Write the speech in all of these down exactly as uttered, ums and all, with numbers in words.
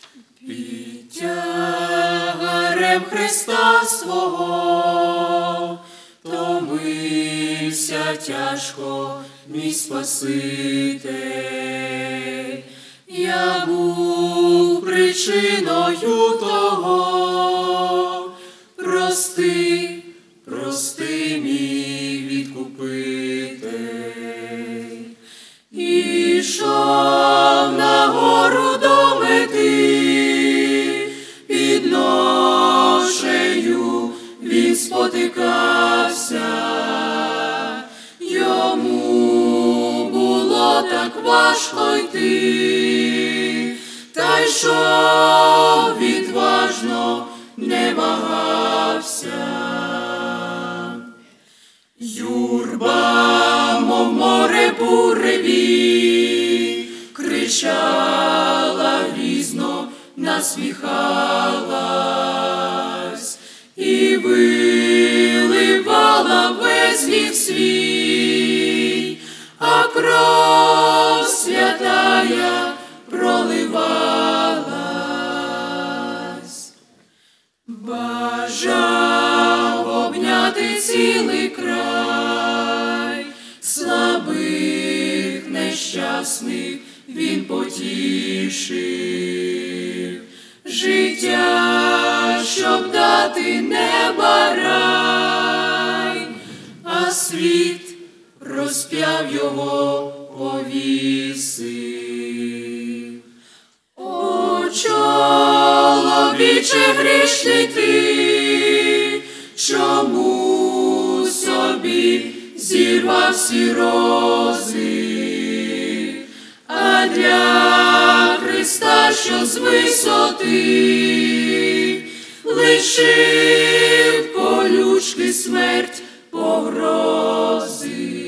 Під тягарем Христа свого томився тяжко мій Спаситель. Я був причиною того. Прости, прости, мій відкупитель. Ішов на гору до мети, під ношею він спотикався. Йому було так важко йти, та йшов відважно, не вагався. Юрба, мов море буреві, кричала грізно, насміхалась і виливала весь гнів свій, а кров святая проливалась. Бажав обняти цілий край, слабих, нещасних він потішив. Життя, щоб дати неба рай, а світ розп'яв його, повісив. О, чоловіче грішний ти, чому собі зірвав всі рози, а для Христа, що з висоти лишив колючки, смерть, погрози.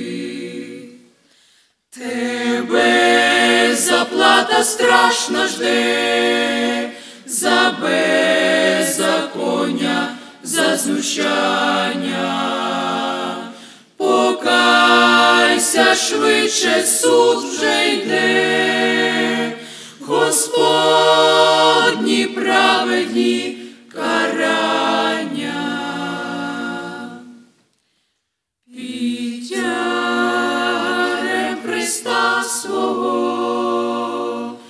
Тебе заплата страшна жде, за беззаконня, за знущання. Покайся швидше, суд вже йде, Господні праведні карання. Під тягарем Христа свого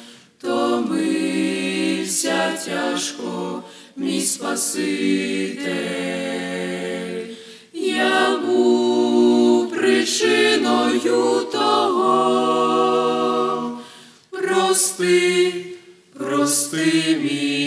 томився тяжко мій Спаситель. Я був причиною того. Прости, прости, мій